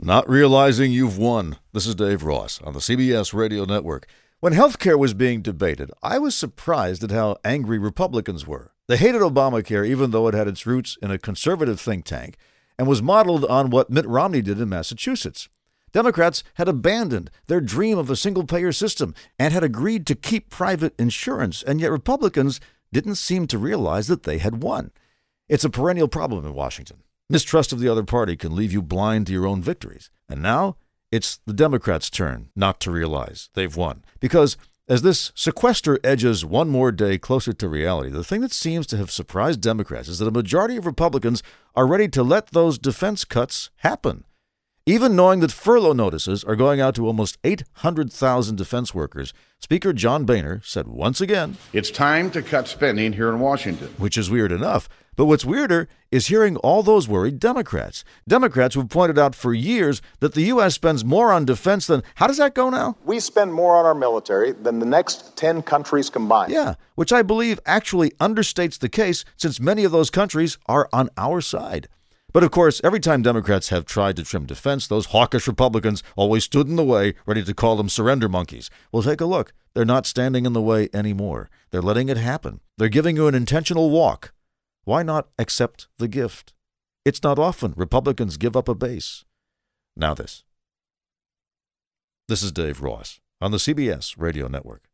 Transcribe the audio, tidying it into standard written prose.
Not realizing you've won. This is Dave Ross on the CBS Radio Network. When healthcare was being debated, I was surprised at how angry Republicans were. They hated Obamacare even though it had its roots in a conservative think tank and was modeled on what Mitt Romney did in Massachusetts. Democrats had abandoned their dream of a single-payer system and had agreed to keep private insurance, and yet Republicans didn't seem to realize that they had won. It's a perennial problem in Washington. Mistrust of the other party can leave you blind to your own victories. And now it's the Democrats' turn not to realize they've won. Because as this sequester edges one more day closer to reality, the thing that seems to have surprised Democrats is that a majority of Republicans are ready to let those defense cuts happen. Even knowing that furlough notices are going out to almost 800,000 defense workers, Speaker John Boehner said once again, "It's time to cut spending here in Washington." Which is weird enough. But what's weirder is hearing all those worried Democrats. Democrats who've pointed out for years that the U.S. spends more on defense than, how does that go now? We spend more on our military than the next 10 countries combined. Yeah, which I believe actually understates the case since many of those countries are on our side. But of course, every time Democrats have tried to trim defense, those hawkish Republicans always stood in the way, ready to call them surrender monkeys. Well, take a look. They're not standing in the way anymore. They're letting it happen. They're giving you an intentional walk. Why not accept the gift? It's not often Republicans give up a base. Now this. This is Dave Ross on the CBS Radio Network.